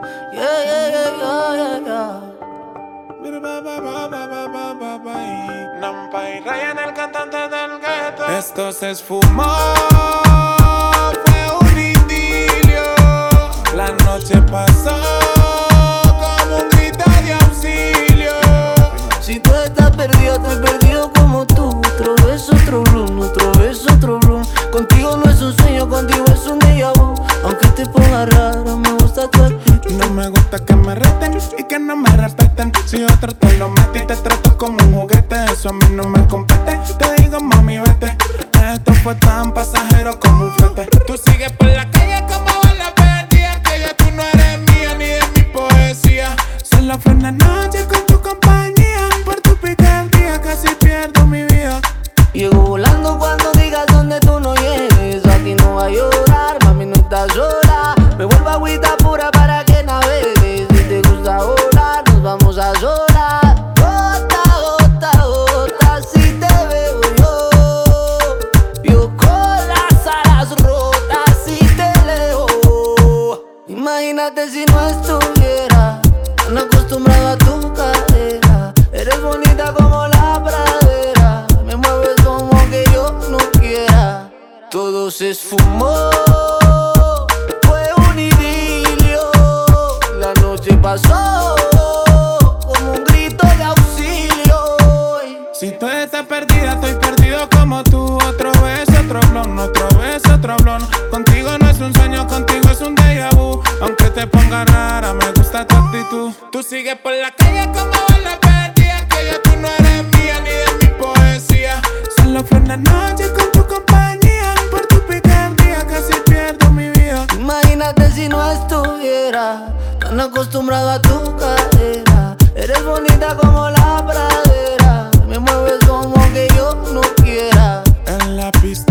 Yeah, yeah, yeah, yeah, yeah, yeah. Nampa y Ryan, el cantante del gueto. Esto se esfumó, fue un idilio. La noche pasó como un grito de auxilio. Si tú estás perdido, estoy perdido como tú. Otro beso, otro bloom, otro beso, otro bloom. Contigo no es un sueño, contigo es un déjà vu. Aunque te ponga raro, me gusta tu actitud. No me gusta que me reten y que no me respeten. Si otro te lo mete y te trato como un juguete, eso a mí no me compete. Te digo mami vete, esto fue tan pasajero como un flete. Tú sigues por la calle como la perdida, que ya tú no eres mía ni de mi poesía. Solo fue una noche con tu compañía, por tu picardía casi pierdo mi vida. Llego volando cuando digas donde tú no llegues. Aquí no va a llorar, mami no estás sola. Me vuelvo agüita pura para que navegues. Si te gusta volar, nos vamos a solas. Gota, gota, gota, si te veo yo. Yo con las alas rotas si te leo. Imagínate si no estuviera tan acostumbrado a tu cadera. Eres bonita como la pradera. Me mueves como que yo no quiera. Todo se esfumó, fue un idilio. La noche pasó como un grito de auxilio. Si tú estás perdida, estoy perdido como tú. Otro beso, otro blon, otro beso, otro blon. Contigo no es un sueño, contigo es un déjà vu. Aunque te ponga rara, me gusta tu actitud. Tú sigues por la calle como la perdida, que ya tú no eres mía ni de mi poesía. Solo fue una noche con tu compañía, por tu picardía casi pierdo mi vida. Imagínate si no estuviera tan acostumbrado a tu cadera. Eres bonita como la pradera. Me mueves como que yo no quiera. En la pista